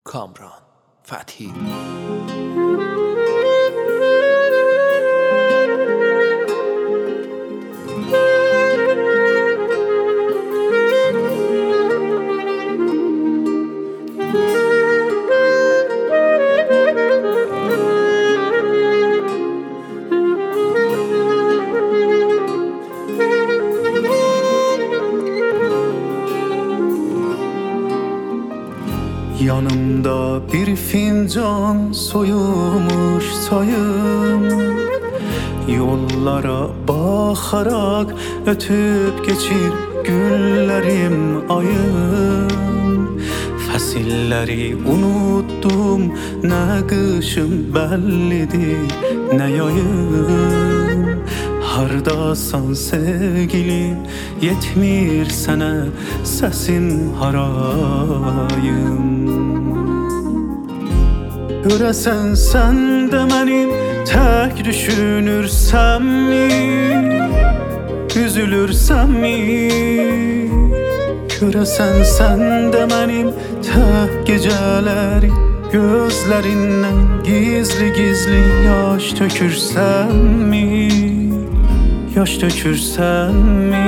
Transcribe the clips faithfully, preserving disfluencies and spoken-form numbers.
Kamran Fethi. Yanımda bir fincan soyulmuş çayım, yollara bakarak ötüp geçir günlerim ayım. Fəsilləri unuttum, nə qışım bəllidir, nə yayım. Hardasan sevgilim, yetmir sənə səsim harayım. Görəsən sən də mənim tək düşünürsənmi, üzülürsənmi? Görəsən sən də mənim tək gecələri gözlərindən gizli-gizli yaş tökürsənmi, yaş tökürsənmi?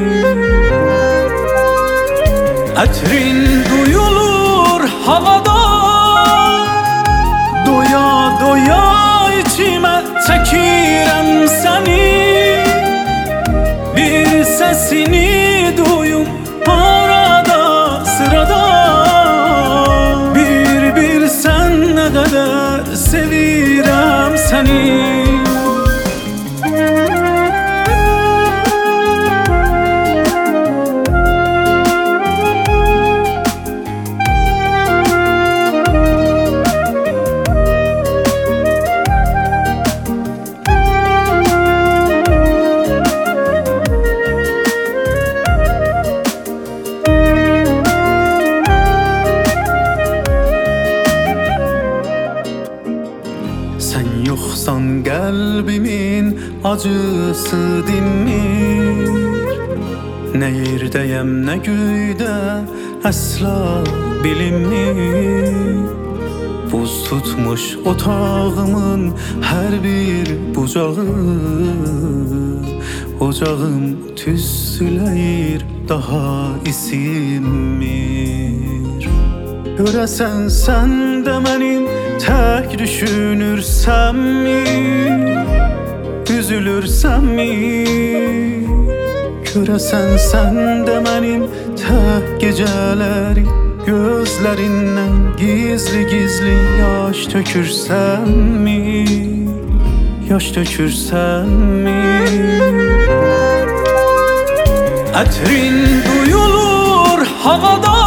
Ətrin duyulur havada, doya doya içimə çəkirəm səni. Bir səsini duyum arada sırada, bir bilsən nə qədər sevirəm səni. Sən yoxsan qəlbimin acısı dinmir, nə yerdəyəm, nə göydə əsla bilinmir. Buz tutmuş otağımın hər bir bucağı, ocağım tüstüləyir, daha isinmir. Görəsən sən də mənim tək düşünürsənmi, üzülürsənmi? Görəsən sən də mənim tək gecələri gözlərindən gizli-gizli yaş tökürsənmi, yaş tökürsənmi? Ətrin duyulur havada,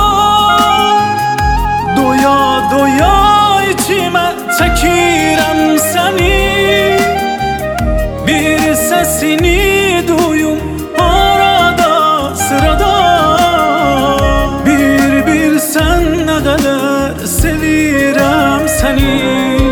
doya doya içimə çəkirəm səni. Bir səsini duyum arada sırada, bir bilsən nə qədər sevirəm səni.